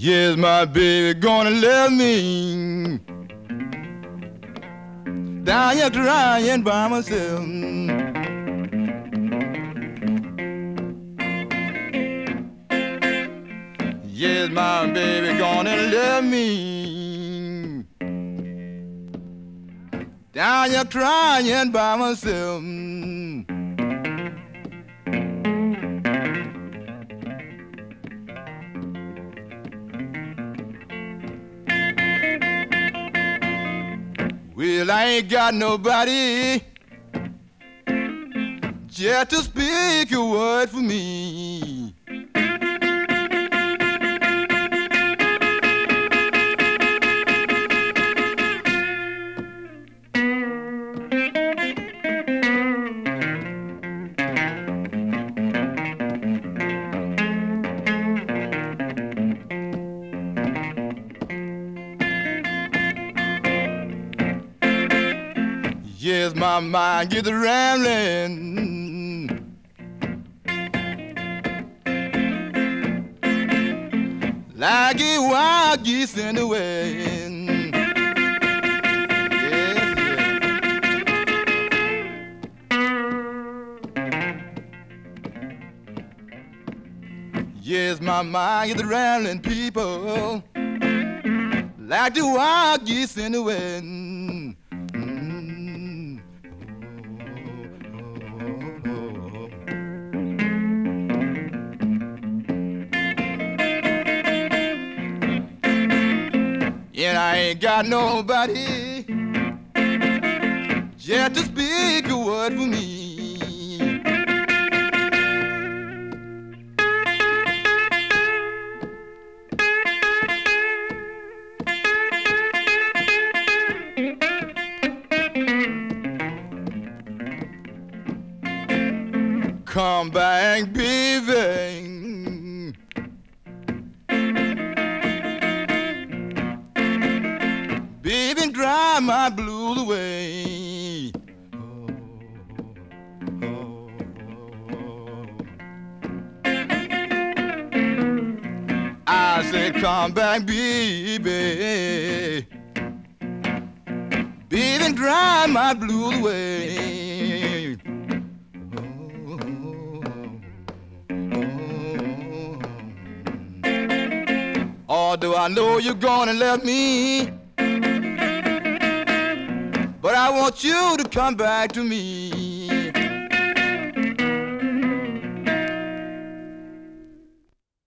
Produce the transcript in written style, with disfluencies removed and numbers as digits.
Yes, my baby gonna let me down here crying by myself. Yes, my baby gonna let me down here crying by myself. Well, I ain't got nobody just to speak a word for me. Yes, my mind gets rambling like a wild geese in the wind. Yes, yes. Yes, my mind gets rambling, people, like the wild geese in the wind. And I ain't got nobody just to speak a word for me. Come back, baby. Baby, dry my blues away. I said, come back, baby. Baby, dry my blues away. Although I know you're gonna let me, but I want you to come back to me.